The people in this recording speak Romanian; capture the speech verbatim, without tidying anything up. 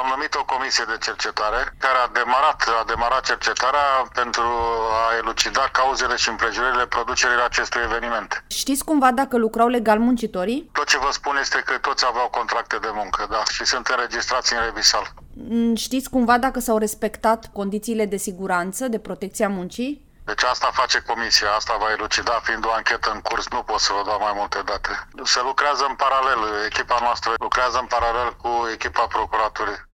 am numit o comisie de cercetare care a demarat, a demarat cercetarea pentru a elucida cauzele și împrejurările producerii acestui eveniment. Știți cumva dacă lucrau legal muncitorii? Tot ce vă spun este că toți aveau contracte de muncă, da, și sunt înregistrați în Revisal. Știți cumva dacă s-au respectat condițiile de siguranță, de protecția muncii? Deci asta face comisia, asta va elucida, fiind o anchetă în curs, nu pot să vă dau mai multe date. Se lucrează în paralel, echipa noastră lucrează în paralel cu echipa procuraturii.